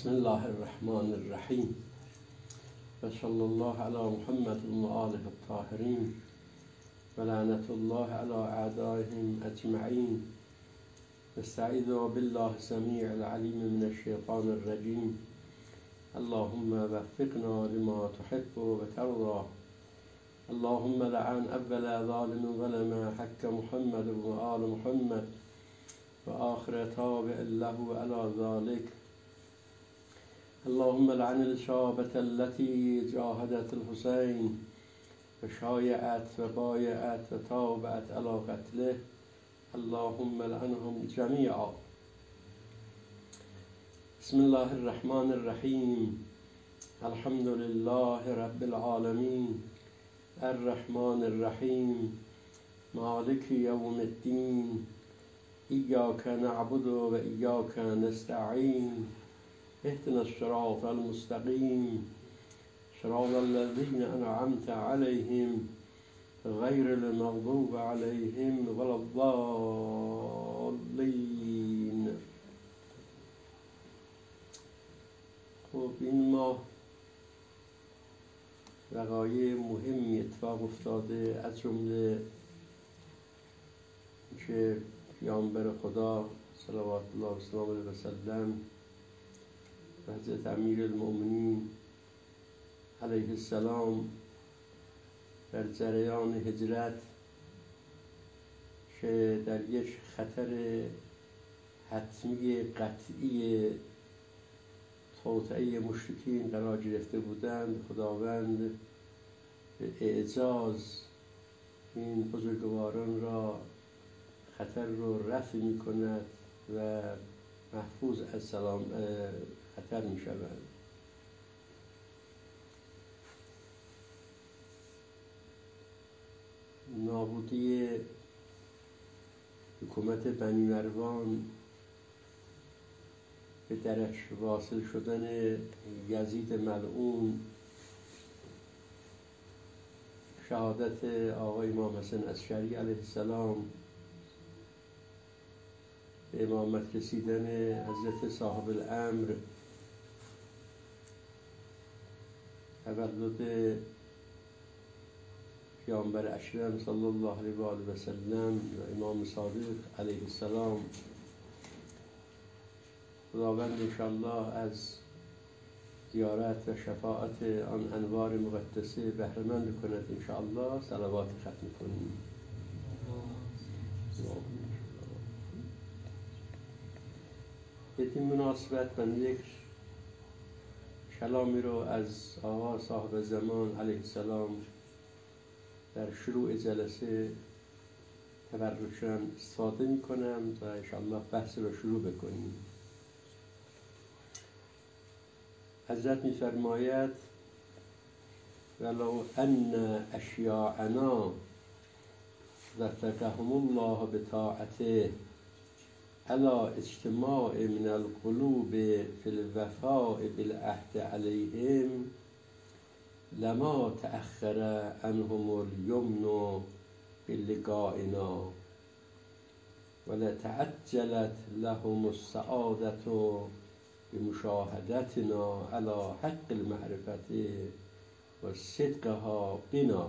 بسم الله الرحمن الرحیم و صلی الله علی محمد و آله الطاهرین و لعنت الله علی اعدائهم اجمعین. نستعیذ بالله السمیع العلیم من الشیطان الرجیم. اللهم وفقنا لما تحب و ترضى. اللهم لعن اول ظالم ظلم حق محمد و آل محمد و آخر تابع له على ذلك. اللهم لعن الإصابة التي جاهدت الحسين وشايعت وبايعت وتابعت على قتله. اللهم لعنهم جميعا. بسم الله الرحمن الرحيم. الحمد لله رب العالمين الرحمن الرحيم مالك يوم الدين. إياك نعبد وإياك نستعين. اهدنا الصراط المستقيم صراط الذين أنعمت عليهم غير المغضوب عليهم ولا الضالين. خب این ماه وقایع مهمی اتفاق افتاده، از جمله که پیامبر خدا صلوات الله و سلام علیه و سلم و حضرت امیرالمؤمنین علیه السلام در جریان هجرت که در یک خطر حتمی قطعی توطئه مشرکین قرار گرفته بودند، خداوند به اعجاز این بزرگواران را خطر رو رفع می کند و محفوظ از خطر می شوند. نابودی حکومت بنی مروان، به درش واصل شدن یزید ملعون، شهادت آقا امام حسن عسکری علیه السلام، به امامت رسیدن حضرت صاحب الامر، تولد پیامبر اکرم صلی الله علیه و آله و سلم و امام صادق علیه السلام. خداوند انشاءالله از زیارت و شفاعت آن انوار مقدسه بهره‌مند کند. انشاءالله صلوات ختم کنیم. بدین مناسبت من یک کلامی رو از آقا صاحب زمان علیه السلام در شروع جلسه تبرکاً استفاده می کنم تا انشاءالله بحث رو شروع بکنیم. حضرت می فرماید ولو ان اشیاعنا وفقهم الله بطاعته على اجتماع من القلوب في الوفاء بالعهد عليهم لما تأخر عنهم اليمن بلقائنا ولتعجلت لهم السعادة بمشاهدتنا على حق المعرفة وصدقها بنا.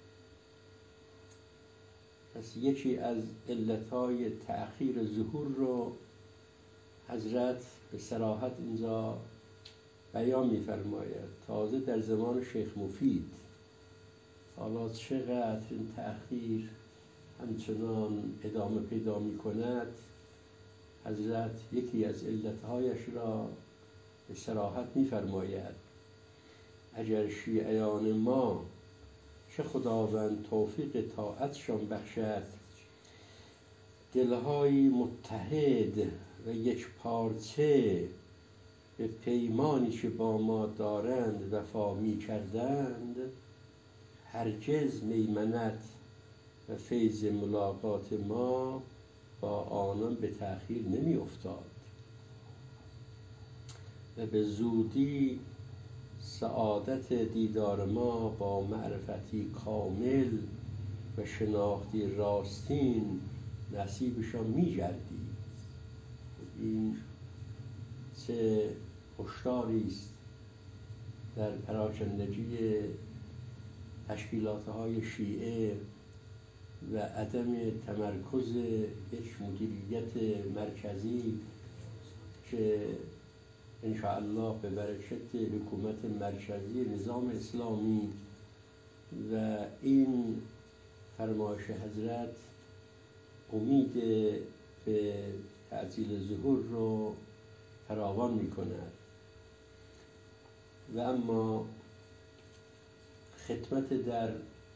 پس یکی از علتهای تأخیر ظهور رو حضرت به صراحت اینجا بیان می‌فرماید. تازه در زمان شیخ مفید، حالا چقدر این تأخیر همچنان ادامه پیدا می‌کند، حضرت یکی از علتهایش را به صراحت می‌فرماید. اگر شیعیان ما که خداوند توفیق طاعتشان بخشد دلهای متحد و یک پارچه به پیمانی که با ما دارند وفا می کردند، هرگز میمنت و فیض ملاقات ما با آنان به تأخیر نمی افتاد و به زودی سعادت دیدار ما با معرفتی کامل و شناختی راستین نصیبشان می گردید. این چه هشداری است در پراکندگی تشکیلات‌های شیعه و عدم تمرکز یک مدیریت مرکزی که انشاءالله به برکت حکومت مرکزی نظام اسلامی و این فرمایش حضرت امید به تعجیل ظهور رو فراوان می کند. و اما خدمت در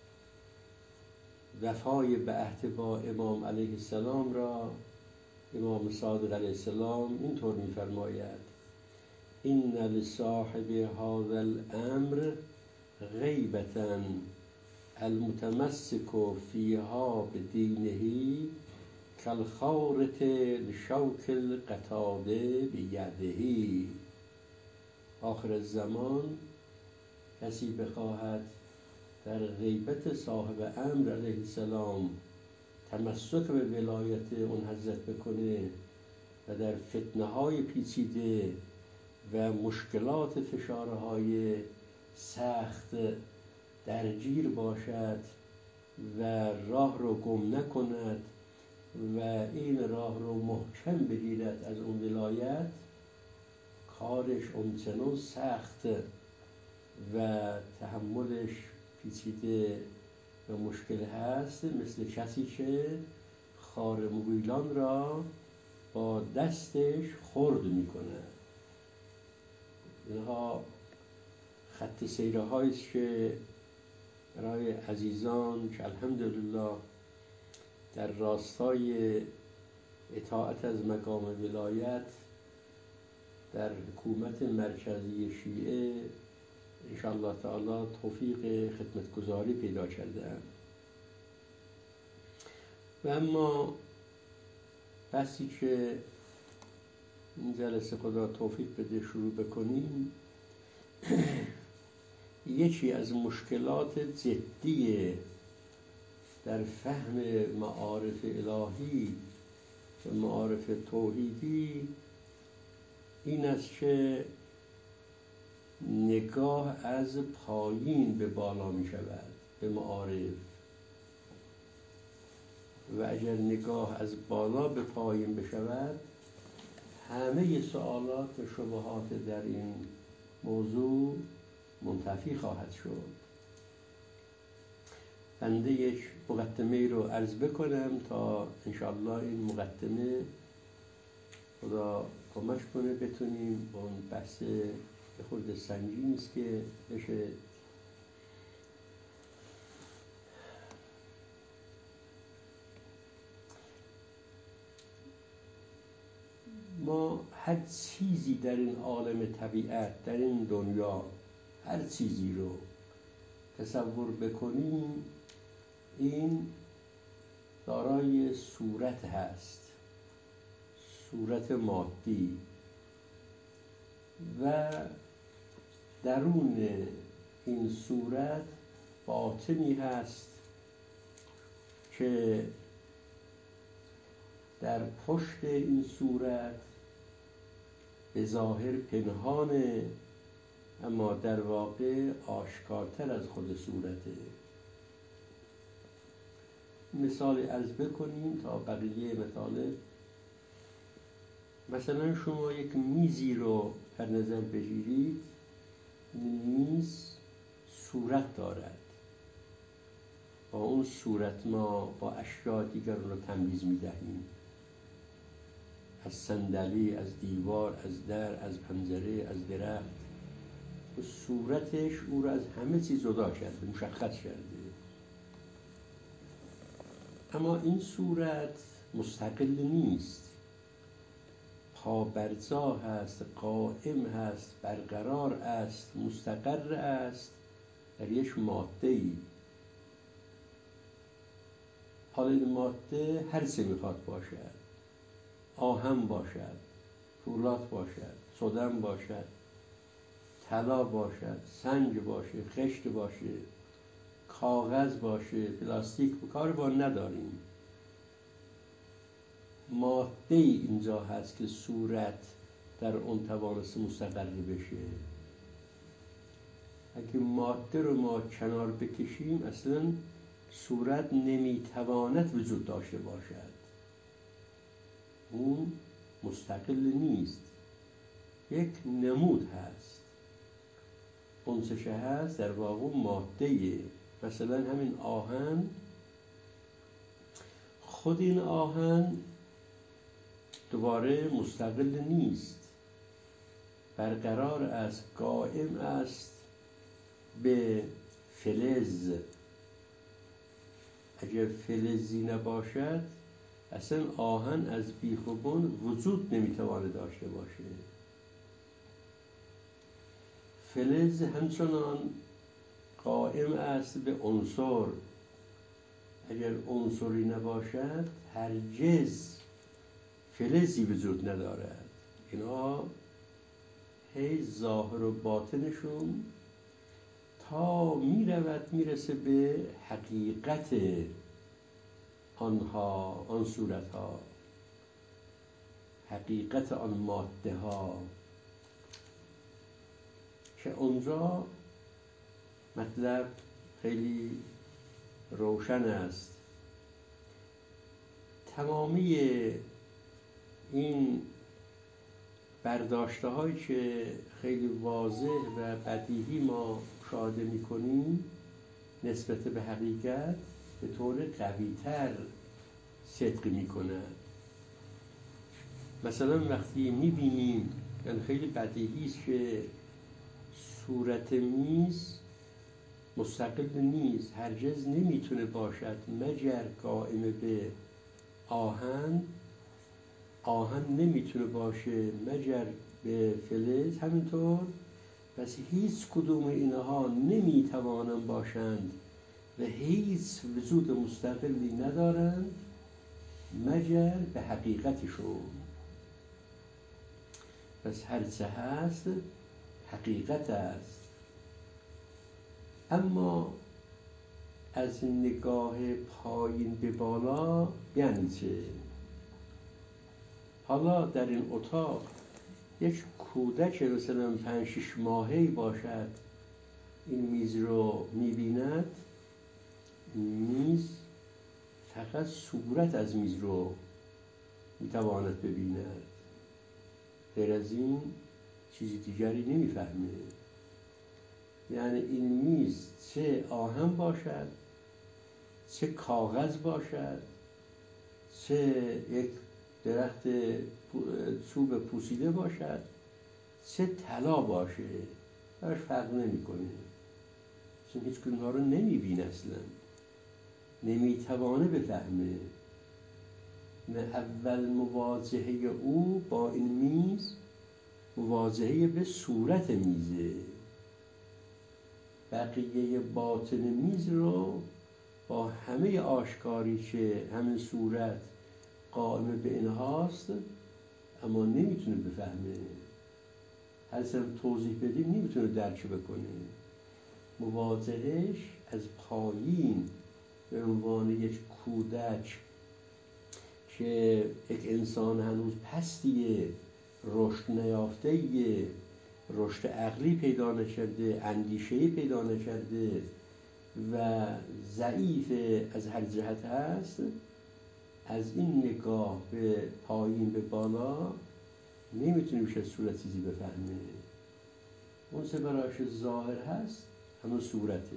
وفای به عهد با امام علیه السلام را امام صادق علیه السلام اینطور می فرماید: این لصاحب هذا الامر غیبة المتمسک فیها بدینه کالخارط لشوک القتاده بیده. آخر الزمان کسی بخواهد در غیبت صاحب امر علیه السلام تمسک به ولایت اون حضرت بکنه و در فتنه های پیچیده و مشکلات فشارهای سخت درگیر باشد و راه رو گم نکند و این راه رو محکم بگیرد از اون ولایت، کارش همچنان سخت و تحملش پیچیده و مشکل هست، مثل کسی که خار مغیلان را با دستش خرد می کند. اینها خط سیره هاییست که برای عزیزان که الحمدلله در راستای اطاعت از مقام ولایت در حکومت مرکزی شیعه انشاءالله تعالی توفیق خدمتگزاری پیدا کرده‌اند. و اما بحثی که این جلسه خدا توفیق بده شروع بکنیم، یکی از مشکلات جدی در فهم معارف الهی و معارف توحیدی این است که نگاه از پایین به بالا می شود به معارف، و اگر نگاه از بالا به پایین بشود همه سوالات و شبهات در این موضوع منتفی خواهد شد. بنده یک مقدمه رو عرض بکنم تا انشاءالله این مقدمه خدا کمک کنه بتونیم اون بحث خورد سنگین است که بشه ما هر چیزی در این عالم طبیعت، در این دنیا، هر چیزی رو تصور بکنیم این دارای صورت هست، صورت مادی، و درون این صورت باطنی هست که در پشت این صورت به ظاهر پنهانه اما در واقع آشکارتر از خود صورته. مثال عرض بکنیم تا بقیه مطالب. مثلا شما یک میزی رو در نظر بگیرید، این میز صورت دارد، با اون صورت ما با اشیاء دیگر رو تمییز می‌دهیم، از صندلی، از دیوار، از در، از پنجره، از درخت. و صورتش او رو از همه چیز جدا کرده، مشخص کرده. اما این صورت مستقل نیست، پابرجا هست، قائم هست، برقرار است، مستقر است در یک ماده‌ای. حالا این ماده هر چه میخواد باشد، آهن باشد، فولاد باشد، صدم باشد، طلا باشد، سنگ باشه، خشت باشه، کاغذ باشه، پلاستیک، کار با نداریم. ماده اینجا هست که صورت در اون توانست مستقر بشه. اگه ماده رو ما کنار بکشیم اصلا صورت نمیتواند وجود داشته باشد، اون مستقل نیست، یک نمود هست. اون چه هست در واقع ماده‌ایه. مثلا همین آهن، خود این آهن دوباره مستقل نیست، برقرار است، قائم است به فلز. اگر فلزی نباشد اصلا آهن از بیخ و بن وجود نمیتواند داشته باشه. فلز همچنان قائم است به عنصر. اگر عنصری نباشد هرگز فلزی وجود ندارد. اینا هی ظاهر و باطنشون تا میرسه به حقیقت آنها، آن صورتها، حقیقت آن ماده ها، که اونجا مطلب خیلی روشن است. تمامی این برداشته هایی که خیلی واضح و بدیهی ما مشاهده میکنیم نسبت به حقیقت به طور قوی‌تر صدق میکنند. مثلا وقتی میبینیم، یعنی خیلی بدیهی است که صورت میز مستقل نیست، هرگز نمیتونه باشد مگر قائم به آهن، آهن نمیتونه باشه مگر به فلز، همینطور. پس هیچ کدوم اینها نمیتوانند باشند و هیچ وجود مستقلی ندارند مگر به حقیقتشون. پس هر چه هست حقیقت است. اما از نگاه پایین به بالا یعنی چه؟ حالا در این اتاق یک کودک مثلا 5-6 ماهه‌ای باشد، این میز رو میبیند، میز فقط صورت از میز رو میتواند ببیند، غیر از این چیزی دیگری نمیفهمه. یعنی این میز چه آهن باشد، چه کاغذ باشد، چه یک درخت چوب پوسیده باشد، چه طلا باشه، براش فرق نمیکنه، چون هیچ کدوم رو نمیبینه، اصلا نمیتوانه بفهمه. نه اول مواجهه او با این میز مواجهه به صورت میزه، بقیه باطن میز رو با همه آشکاری که همین صورت قائم به اینهاست اما نمیتونه بفهمه. هرچه توضیح بدیم نمیتونه درک بکنه. مواجهش از پایین به عنوان یک کودک که یک انسان هنوز پستیه، رشد نیافته‌ایه، رشد عقلی پیدا نکرده، اندیشه‌ای پیدا نکرده و ضعیف از هر جهت هست، از این نگاه به پایین به بالا نمیتونه بیش از صورت چیزی بفهمه. اون چه براش ظاهر هست همون صورته.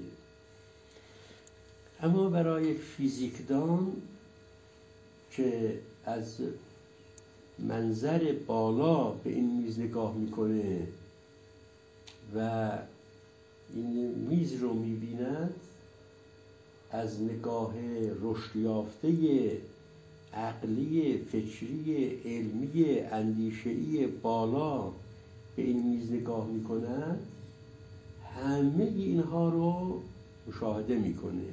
اما برای یک فیزیکدان که از منظر بالا به این میز نگاه میکنه و این میز رو میبیند، از نگاه رشد یافته عقلی، فکری، علمی، اندیشه‌ای بالا به این میز نگاه میکند، همه اینها رو مشاهده میکنه.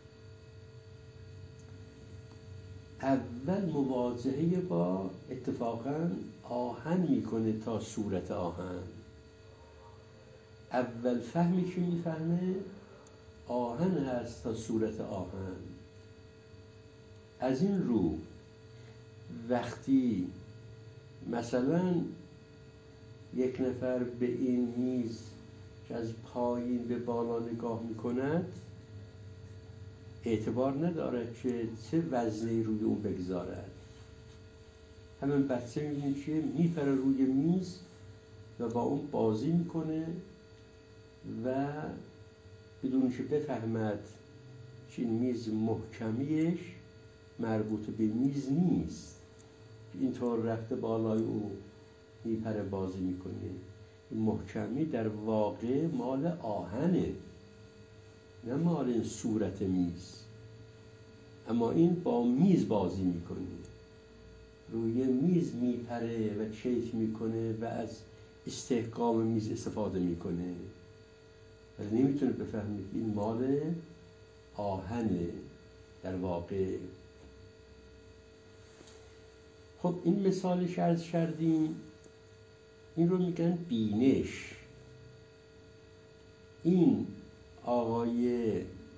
اول مواجهه با اتفاقا آهن میکنه تا صورت آهن. اول فهمی که میفهمه آهن هست تا صورت آهن. از این رو وقتی مثلا یک نفر به این میز که از پایین به بالا نگاه میکند اعتبار ندارد که چه وزنی روی اون بگذارد. همین بچه میبینید که میپره روی میز و با اون بازی میکنه و بدون که بفهمد که این میز محکمیش مربوط به میز نیست، اینطور رفته بالای او میپره بازی میکنه. محکمی در واقع مال آهنه، نه مال این صورت میز. اما این با میز بازی میکنه، روی میز میپره و کیف میکنه و از استحکام میز استفاده میکنه، ولی نمیتونه بفهمید این مال آهنه در واقع. خب این مثالش عرض کردیم، این رو میگن بینش. این آقای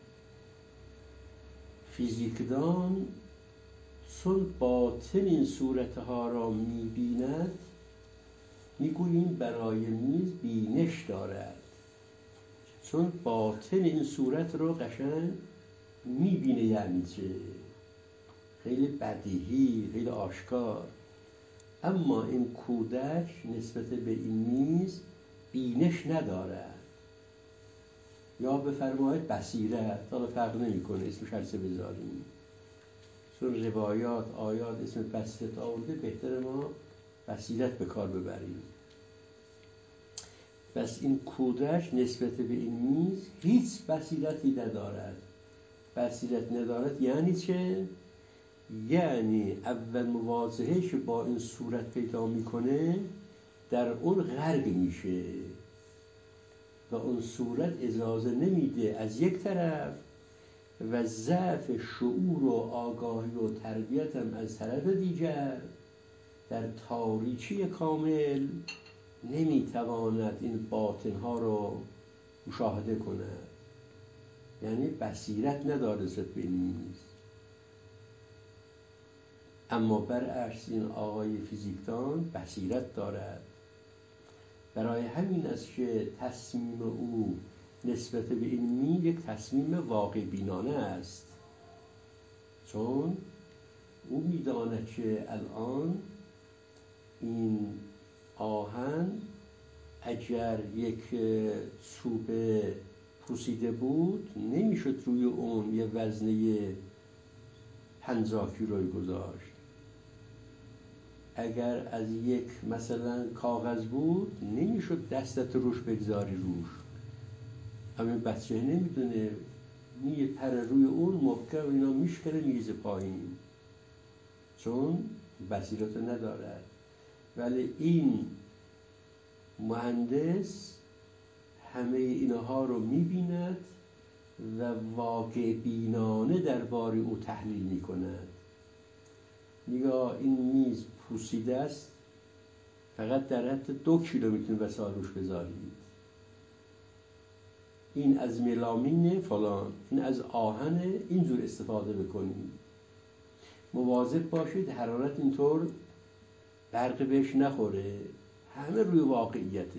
فیزیکدان چون باطن این صورتها را میبیند، میگوییم برای میز بینش دارد، چون باطن این صورت رو قشنگ میبینه. یعنی چه؟ خیلی بدیهی، خیلی آشکار. اما این کودک نسبت به این میز بینش ندارد، یا بفرمایید بصیرت، حالا فرق نمیکنه اسمش هر چه بذاریم، چون روایات آیات اسم بصیرت آورده، بهتر ما بصیرت به کار ببریم. پس این کودک نسبت به این میز هیچ بصیرتی ندارد. بصیرت ندارد یعنی چه؟ یعنی اول مواجههش با این صورت پیدا میکنه، در اون غرق میشه و اون صورت اجازه نمیده از یک طرف، و ضعف شعور و آگاهی و تربیت هم از طرف دیگر، در تاریکی کامل نمیتواند این باطنها رو مشاهده کند. یعنی بصیرت نداره نسبت به این میز. اما برعکس این آقای فیزیکدان بصیرت دارد. برای همین است که تصمیم او نسبت به این میز یک تصمیم واقع بینانه است، چون او میداند که الان این آهن اگر یک چوب پوسیده بود نمیشد روی اون یه وزنه 50 کیلویی گذاشت. اگر از یک مثلا کاغذ بود نمیشد دستت روش بگذاری روش. همین بچه نمیدونه، میپره روی اون محکم اینا میشکنه میریزه پایین، چون بصیرت ندارد. ولی این مهندس همه اینها رو میبیند و واقع بینانه درباره او تحلیل میکند. نگاه این میز پوسیده است، فقط در حد 2 کیلو میتونید وسایل روش بذارید. این از ملامین فلان، این از آهن، اینجور استفاده بکنید. مواظب باشید حرارت اینطور برق بهش نخوره، همه روی واقعیته.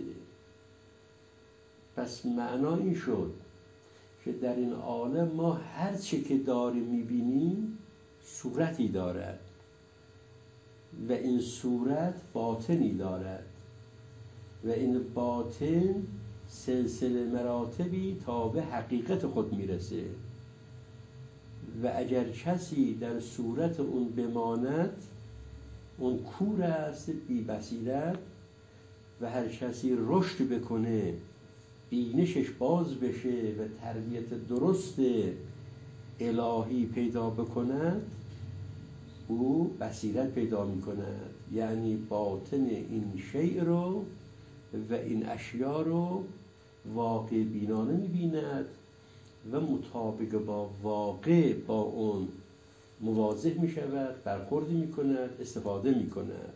پس معنا این شد که در این عالم ما هر چه که داریم میبینیم صورتی دارد و این صورت باطنی دارد و این باطن سلسله مراتبی تا به حقیقت خود میرسه. و اگر کسی در صورت اون بماند اون کور است، بی بصیرت، و هر کسی رشد بکنه بینشش باز بشه و تربیت درست الهی پیدا بکند، او بصیرت پیدا میکند. یعنی باطن این شیء رو و این اشیا رو واقع بینانه میبیند و مطابق با واقع با اون مواجه میشود، برخوردی میکند، استفاده میکند.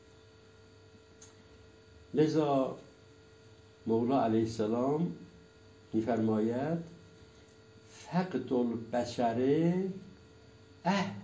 لذا مولا علیه السلام میفرماید فقد البصر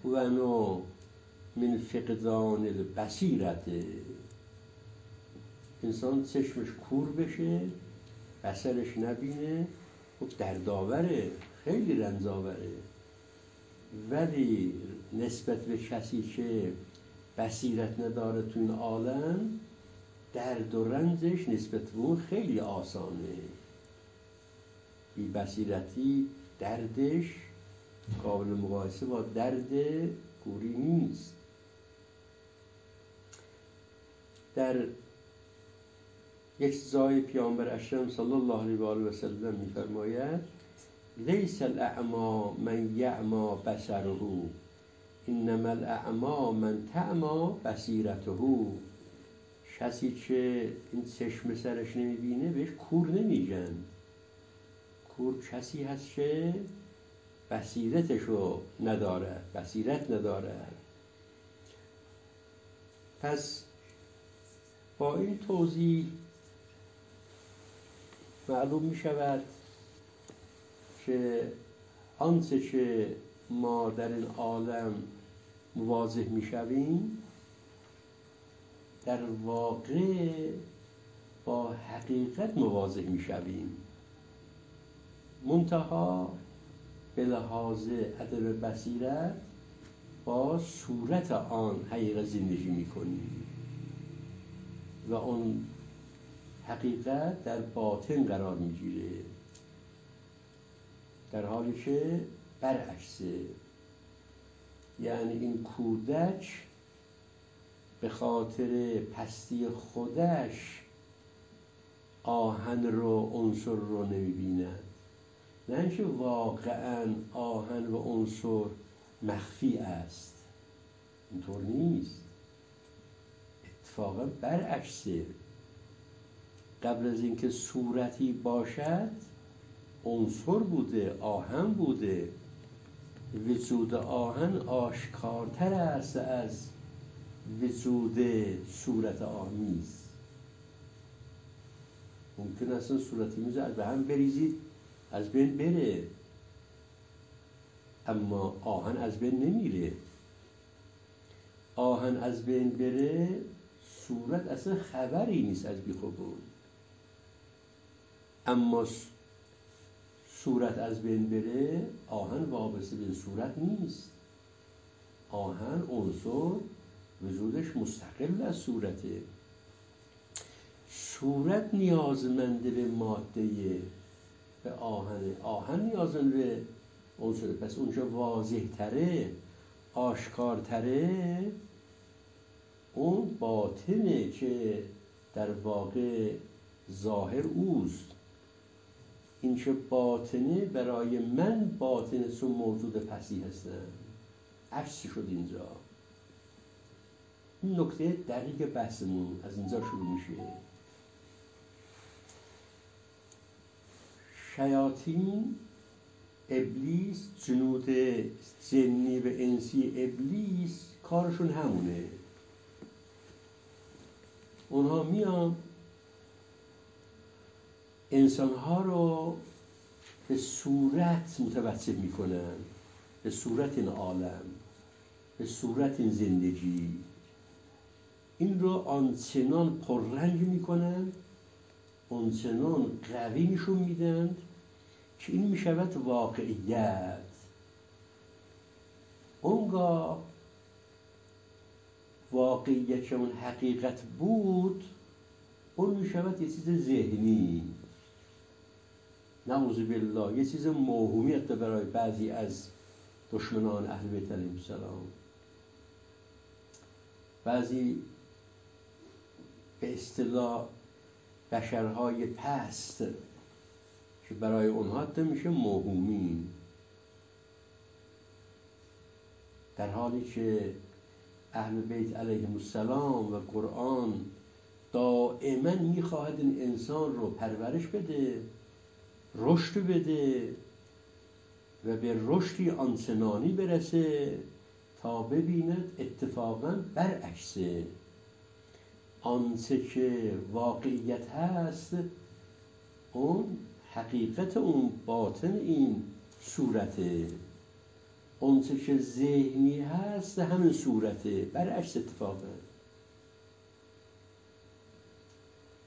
اهون من فقدان البصیرت. انسان چشمش کور بشه، بصرش نبینه، خب دردآوره، خیلی رنجاوره. ولی نسبت به کسی که بصیرت نداره تو این عالم، درد و رنجش نسبت به اون خیلی آسانه. بی بصیرتی دردش قابل مقایسه با درد کوری نیست. در یک جای پیامبر اکرم صلی الله علیه و آله و سلم می‌فرماید لیس الاعمی من یعمی بصره انما الاعمی من تعمی بصیرته. کسی که این چشم سرش نمیبینه بهش کور نمیگن. کور کسی هست که بصیرتشو نداره، بصیرت نداره. پس با این توضیح معلوم می شود که آنچه که ما در این عالم مواجه می شویم در واقع با حقیقت مواجه می شویم، منتها به لحاظ عدم بصیرت با صورت آن حقیقت زندگی می کنیم و اون حقیقت در باطن قرار می گیره، در حالی که برعکسه. یعنی این کودک به خاطر پستی خودش آهن رو، عنصر رو نمی‌بیند، نه اینکه واقعاً آهن و عنصر مخفی است. اینطور نیست، اتفاقاً برعکسه. قبل از اینکه صورتی باشد عنصر بوده، آهن بوده. وجود آهن آشکارتر است از وجود صورت آمیز. ممکن است صورتی میز از به هم بریزید، از بین بره، اما آهن از بین نمیره. آهن از بین بره، صورت اصلا خبری نیست از بیخوبون. اما صورت از بین بره، آهن وابسته به صورت نیست. آهن عنصر وجودش مستقل از صورته. صورت نیازمند به ماده، به آهن. آهن نیازمند به عنصر. پس اونجا واضح تره، آشکارتره اون باطنه که در واقع ظاهر اوست. این که باطنه برای من باطنه، چون موجود پسی هستم. عکس شد اینجا. این نکته دقیق بحثمون از اینجا شروع میشه. شیاطین، ابلیس، جنود جنی و انسی ابلیس کارشون همونه. اونها میان انسانها رو به صورت متوسل میکنن، به صورت این عالم، به صورت این زندگی. این رو آنچنان پررنگ میکنن، آنچنان قوی نشون میدن که این میشود واقعیت. اونگاه واقعیت که اون حقیقت بود، اون میشود یه چیز ذهنی، نعوذ بالله، یه چیز موهومی حتی برای بعضی از دشمنان اهل بیت علیهم السلام. بعضی به اصطلاح بشرهای پست که برای اونها حتی میشه موهومی، در حالی که اهل بیت علیهم السلام و قرآن دائما میخواهد این انسان رو پرورش بده، رشد بده و به رشدی آنچنانی برسه تا ببیند اتفاقا برعکسه. آنچه که واقعیت هست، اون حقیقت، اون باطن این صورته. آنچه که ذهنی هست همین صورته، برعکس اتفاقه.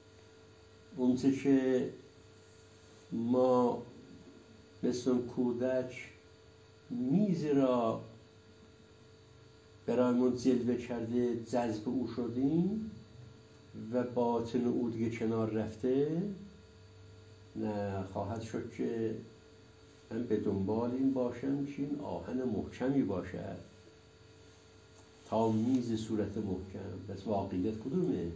اونچه که ما مثل کودک میز را برایمون جلوه کرده جذب او شدیم و باطن او دیگه کنار رفته، نه خواهد شد که من به دنبال این باشم که این آهن محکمی باشد تا میز صورت محکم. بس واقعیت کدومه؟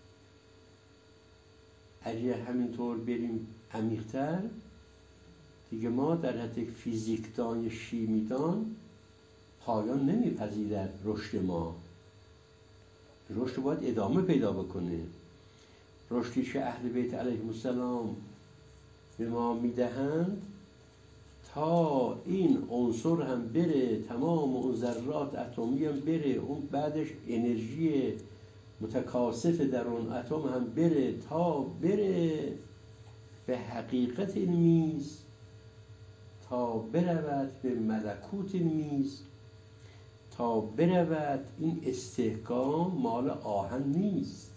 اگه همینطور بریم عمیق‌تر، دیگه ما در حد فیزیکدان یا شیمیدان پایان نمیپذیرد رشد ما. رشد باید ادامه پیدا بکنه. رشدی که اهل بیت علیهم السلام به ما میدهند تا این عنصر هم بره، تمام اون ذرات اتمی هم بره، اون بعدش انرژی متکاثف در اون اتم هم بره تا بره به حقیقت این میز، تا برود به ملکوت این میز، تا برود این استحکام مال آهن نیست،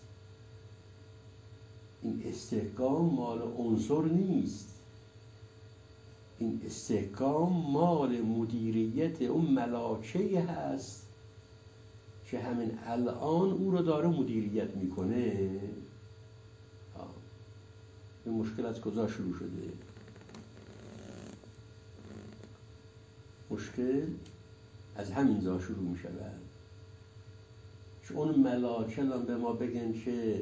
این استحکام مال عنصر نیست، این استحکام مال مدیریت اون ملاکه هست که همین الان او رو داره مدیریت میکنه. این مشکل از کجا شروع شده؟ مشکل از همین جا شروع می شود که اون ملاکه الان به ما بگن که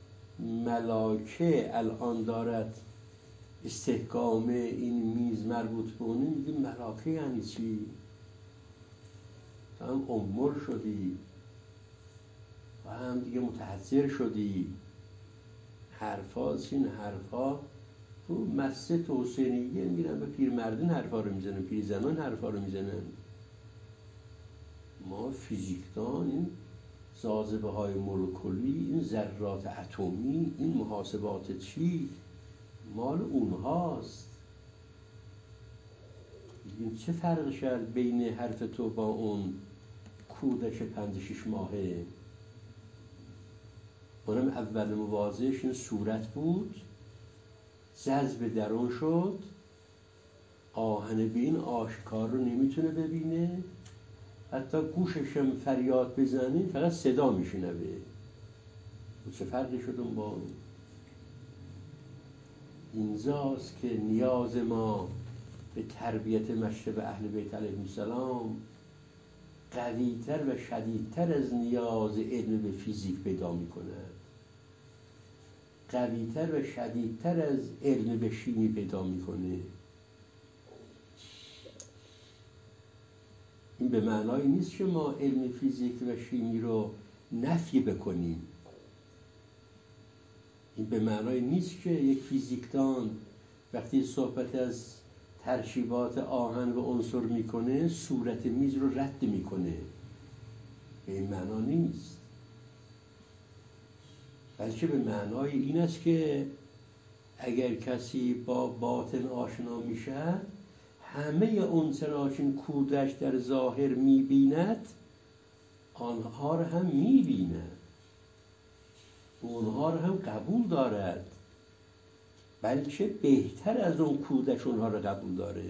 ملاکه الان دارد استحکام این میز مربوط به اونه، میگیم ملاکه یعنی چی؟ تو هم امور شدی و هم دیگه متحضر شدی. حرفا این حرفا تو مسجد حسینیه میرن به پیرمردان حرفا رو میزنن، پیرزنان حرفا رو میزنن. ما فیزیکدان این جاذبه های مولکولی، این ذرات اتمی، این محاسبات چی مال اونهاست. این چه فرق شد بین حرف تو با اون کودک 5-6 ماهه؟ اونم اول مواضعش این صورت بود، جذب درون شد، آهن به این آشکار رو نمیتونه ببینه، حتی گوششم فریاد بزنین فقط صدا میشنوه. چه فرقی شد اون با اون؟ اینجاست که نیاز ما به تربیت مشرب اهل بیت علیهم السلام قوی‌تر و شدیدتر از نیاز علم به فیزیک پیدا می‌کند، قوی‌تر و شدیدتر از علم به شیمی پیدا می‌کنه. این به معنای نیست که ما علم فیزیک و شیمی رو نفی بکنیم. این به معنای نیست که یک فیزیکدان وقتی صحبت از ترکیبات آهن و عنصر میکنه صورت میز رو رد میکنه. به این معنا نیست، بلکه به معنای این است که اگر کسی با باطن آشنا میشه، همه اون چرا که کودک در ظاهر میبیند آنها رو هم میبیند، اونها رو هم قبول دارد، بلکه بهتر از اون کودک اونها رو قبول داره،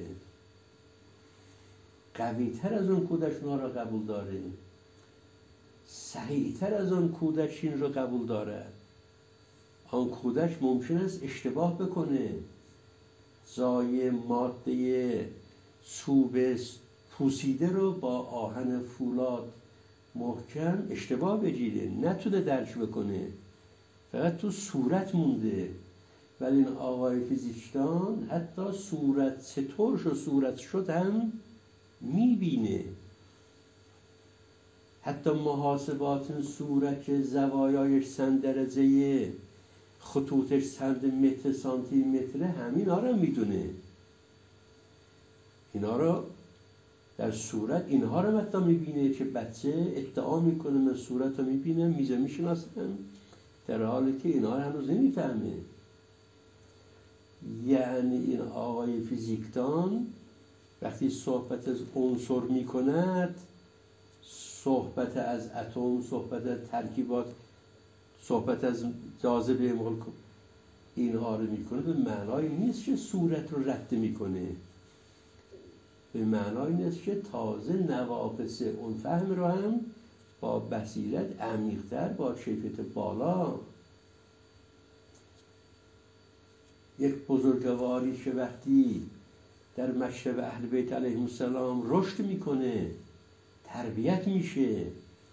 قوی‌تر از اون کودک اونها رو قبول داره، صحیح‌تر از اون کودک این رو قبول داره. آن کودک ممکن است اشتباه بکنه، جای ماده چوب پوسیده رو با آهن فولاد محکم اشتباه بگیره، نتونه درک بکنه، فقط تو صورت مونده. ولی این آقای فیزیکدان حتی صورت چطور شد صورت شد هم میبینه، حتی محاسبات این صورت که زوایایش 100 درجه، خطوطش 100 متر سانتی متره، همین ها رو میدونه. اینا رو در صورت اینها رو حتی میبینه که بچه ادعا میکنه من صورت رو میبینم، میزه میشناسم، در حالی که اینها رو هنوز نمیفهمه. یعنی این آقای فیزیکدان وقتی صحبت از عنصر میکند، صحبت از اتم، صحبت از ترکیبات، صحبت از جاذبه مولکول، اینها رو میکنه به معنای نیست که صورت رو رد میکنه، به معنای نیست که تازه نواقص اون فهم رو هم با بصیرت عمیق‌تر، با کیفیت بالا. یک بزرگواری که وقتی در مکتب اهل بیت علیهم السلام رشد میکنه، تربیت میشه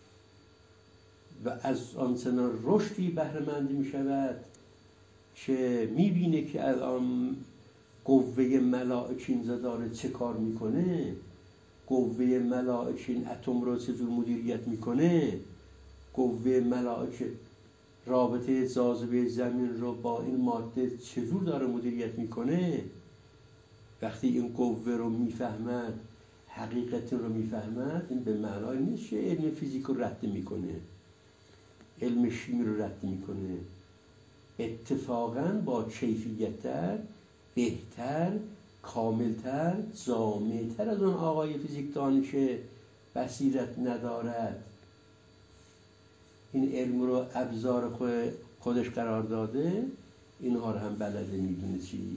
و از آن سنان رشدی بهره‌مند میشود که میبینه که الان قوه ملائکین داره چه کار میکنه، قوه ملائکین اتم رو چجور مدیریت میکنه، قوه ملائکه رابطه جاذبه زمین رو با این ماده چجور داره مدیریت میکنه. وقتی این قوه رو میفهمد، حقیقت رو میفهمد، این به معنای نیست که علم فیزیک رو رد میکنه، علم شیمی رو رد میکنه. اتفاقاً با کیفیت‌تر، بهتر، کاملتر، جامع‌تر از اون آقای فیزیکدانی که بصیرت ندارد، این علم رو ابزار خودش قرار داده، اینها رو هم بلده، میدونه چی.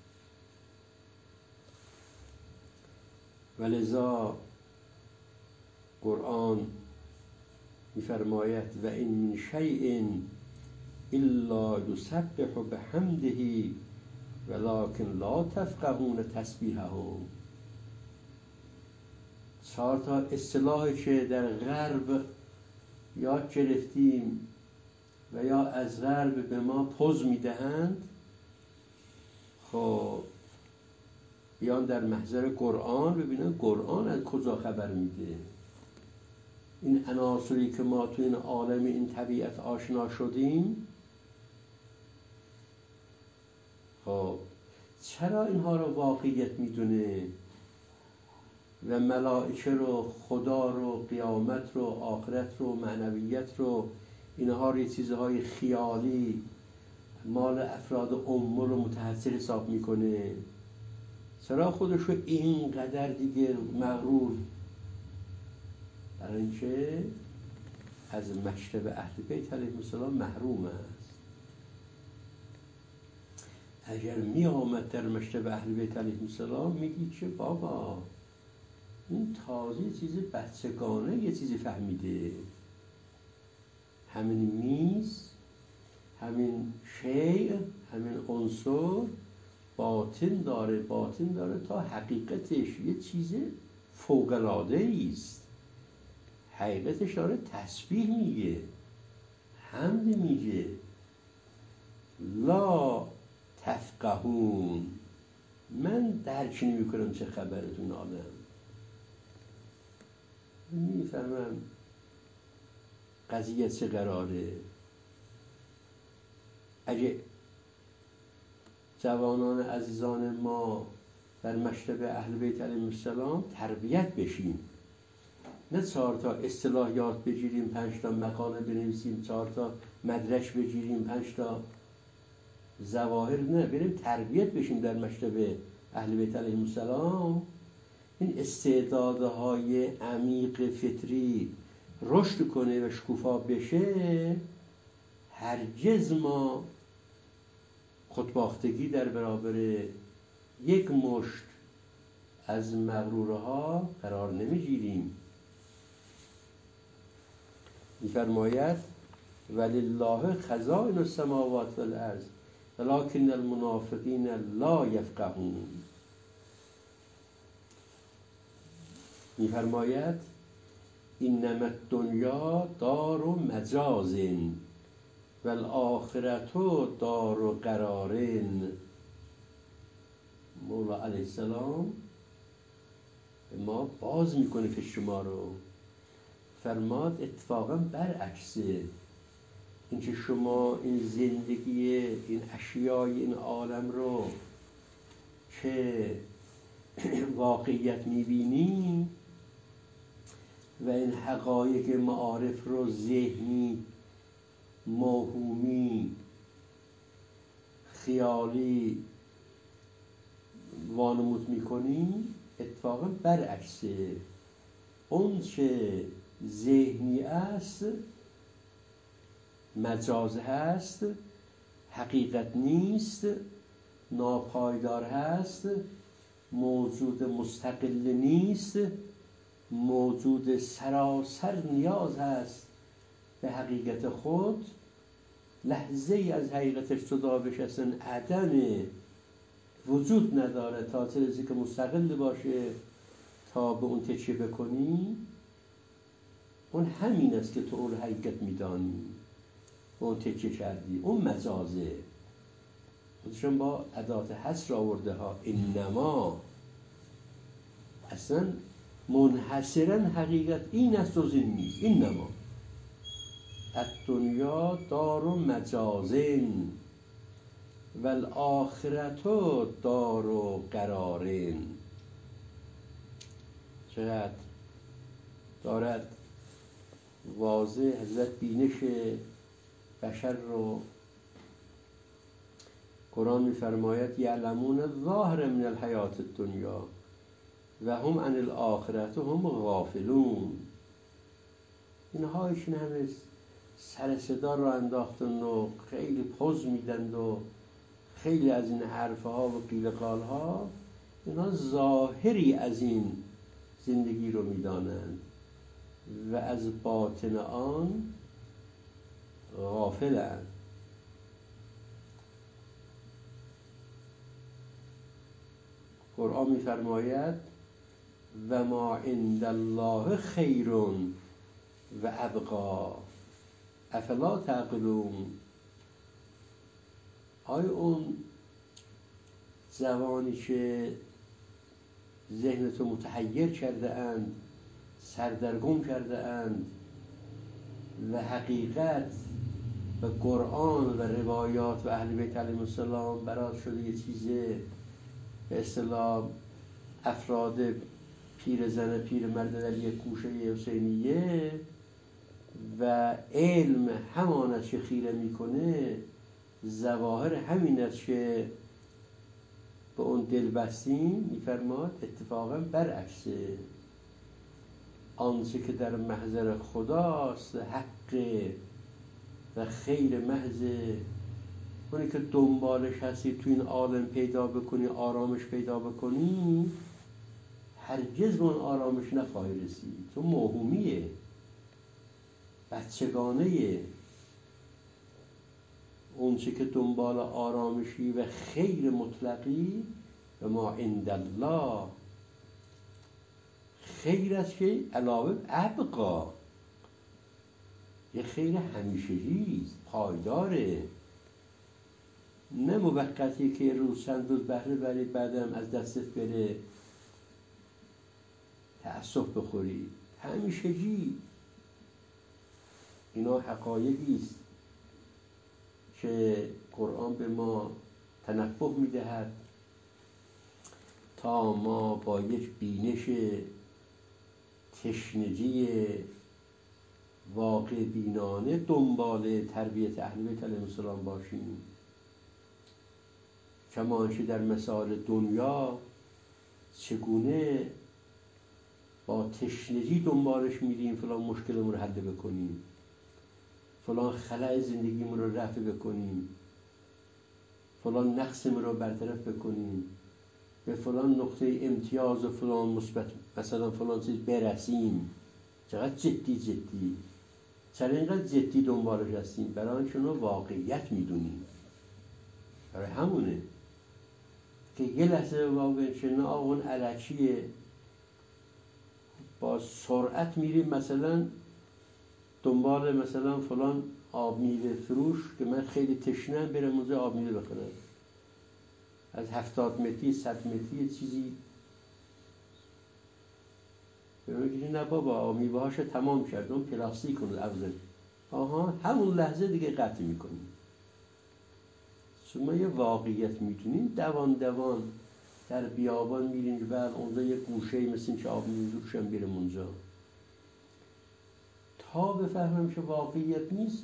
ولذا قرآن می‌فرماید و این من شیء الا یسبح بحمده ولکن لا تفقهون تسبیحهم. 4 تا اصطلاحی که در غرب یاد گرفتیم و یا از غرب به ما پوز میدهند، خب بیان در محضر قرآن ببینن قرآن از کجا خبر میده. این عناصری که ما تو این عالم این طبیعت آشنا شدیم، خب چرا اینها رو واقعیت میدونه و ملائکه رو، خدا رو، قیامت رو، آخرت رو، معنویت رو، اینها رو چیزهای خیالی مال افراد امور رو متحصر حساب میکنه؟ چرا خودش رو اینقدر دیگه مغرور؟ برای اینکه از مکتب اهل بیت علیهم السلام محروم است. اگر می آمد در مکتب اهل بیت علیهم السلام میگی که بابا این تازه چیز بچگانه یه چیزی فهمیده، همین میز، همین شیء، همین عنصر باطن داره تا حقیقتش یه چیز فوق‌العاده است. حقیقتش داره تسبیح میگه، حمد میگه. لا تفقهون، من درک نمی کنم چه خبرتون آدم، میفهمم قضیه چه قراره. اگه جوانان عزیزان ما در مکتب اهل بیت علیهم السلام تربیت بشیم، نه 4 تا اصطلاح یاد بگیریم، 5 تا مقاله بنویسیم، 4 تا مدرک بگیریم، 5 تا ظواهر، نه، بریم تربیت بشیم در مکتب اهل بیت علیهم السلام. این استعدادهای عمیق فطری رشد کنه و شکوفا بشه، هرگز ما خودباختگی در برابر یک مشت از مغرورها قرار نمیگیریم. می‌فرماید ولله خزائن السماوات والارض ولکن المنافقین لا یفقهون. می‌فرماید انما الدنیا دار مجاز والآخرة دار قرار. مولا علیه السلام به ما باز میکنه فکر ما رو، فرماد اتفاقا برعکسه، اینکه شما این زندگی، این اشیای این عالم رو که واقعیت میبینی و این حقایق معارف رو ذهنی، موهومی، خیالی وانمود میکنی، اتفاقا برعکسه. اون چه ذهنی است، مجاز هست، حقیقت نیست، ناپایدار هست، موجود مستقل نیست، موجود سراسر نیاز هست به حقیقت خود، لحظه ای از حقیقتش جدا بشه اصلا عدم وجود نداره تا تلزی که مستقل باشه تا به اون تکیه بکنی، اون همین است که تو اون حقیقت میدانی، اون تکیه کردی، اون مجازه. خودشون با ادات حصر آورده ها، انما اصلا منحصرا حقیقت این است و این نیست. انما الدنیا دار مجازن و الاخرت دار قرارن. چقدر دارد واضح حضرت بینش بشر رو. قرآن می‌فرماید یعلمون ظاهر من الحیات الدنیا و هم عن الاخرت هم غافلون. اینها ایشون همه سر صدا رو انداختن و خیلی پوز میدن و خیلی از این حرفها و قیل قالها، اینها ظاهری از این زندگی رو میدانند و از باطن آن غافلند. قرآن می‌فرماید و ما عند الله خیر و ابقا افلا تعقلون. آیا اون زبانی که ذهنتو متحیر کرده اند، سردرگم کرده اند و حقیقت و قرآن و روایات و اهل بیت علیهم السلام برات شده یه چیزه به اصطلاح افراد پیر زن پیر مرد در یک گوشه حسینیه و علم همان است که خیره میکنه، ظواهر همین است که به اون دل بستیم، میفرماد اتفاقا برعکسه. آنچه که در محضر خداست حق و خیر محضه، اونی که دنبالش هستی تو این عالم پیدا بکنی، آرامش پیدا بکنی، هرگز به اون آرامش نخواهی رسید. تو موهومیه، بچگانه. اون چه که دنبال آرامشی و خیر مطلقی و ما عند الله خیر است که علاوه ابقا، یه خیر همیشگیست، پایداره، نه موقتی که روز چند روز بهره بری بعدم از دستت بره تأسف بخوری. همیشگی. اینا حقایقی است که قرآن به ما تنبه میدهد تا ما با یک بینش تشنگی واقع بینانه دنبال تربیت اهل بیت علیهم السلام باشیم. کما که در مسائل دنیا چگونه با تشنگی دنبالش میریم فلان مشکلمون رو حل بکنیم، فلان خلأ زندگیمون رو رفع بکنیم، فلان نقصمون رو برطرف بکنیم، به فلان نقطه امتیاز و فلان مثبت مثلا فلان چیز برسیم. چقدر جدی چرا اینقدر جدی دنبالش هستیم؟ برای آنچه اونو واقعیت میدونیم. برای همونه که یه لحظه واقع چنه آقا اون علکیه، با سرعت میریم مثلا دنبال مثلا فلان آب میوه فروش که من خیلی تشنه‌ام، برم اونجا آب میوه بخرم، از 70 متری 100 متری چیزی بگیری نه بابا آب میوه هاشو تمام کرد، اون پلاستیک اون افزایش. آها همون لحظه دیگه قطع میکنیم. شما یه واقعیت میتونین دوان در بیابان میرین که بعد اونجا یه گوشه‌ای مثل که آب میوه فروش هم بیرم اونجا تا بفهمم که واقعیت نیست.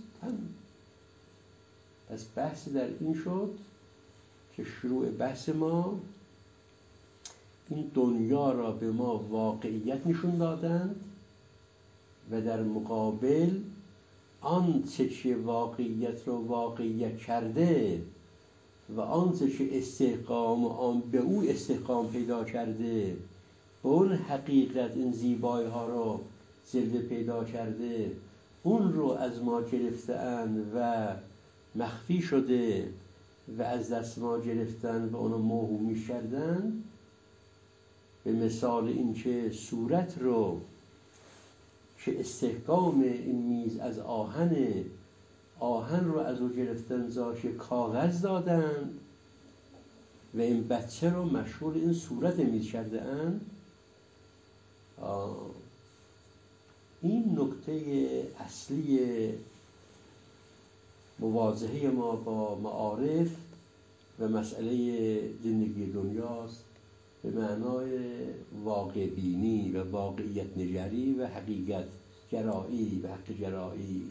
پس بحث در این شد که شروع بحث ما این دنیا را به ما واقعیت نشون دادند و در مقابل آنچه که واقعیت رو واقعیت کرده و آنچه که استحقام آن به او استحقام پیدا کرده، به اون حقیقت این زیبایی ها رو جلوه پیدا کرده، اون رو از ما گرفتن و مخفی شده و از دست ما گرفتن و اونو موهومی کردن. به مثال اینکه صورت رو که استحکام این میز از آهن رو از او گرفتن زاش کاغذ دادن و این بچه رو مشغول این صورت میز کرده اند. این نکته اصلی مواجهه ما با معارف و مسئله زندگی دنیاست، به معنای واقع بینی و واقعیت نگری و حقیقت گرایی و حق گرایی.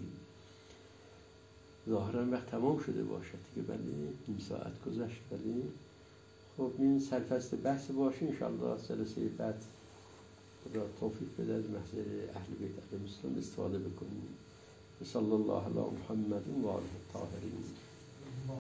ظاهرا وقت تمام شده باشد دیگه، بله این ساعت گذشت. بله خب این سرفصل بحث باشه انشاءالله. جلسه بعد خدا توفیق بده از محضر اهل بیت علیهم السلام استفاده بکنیم. صلی الله علی محمد و آله الطاهرین.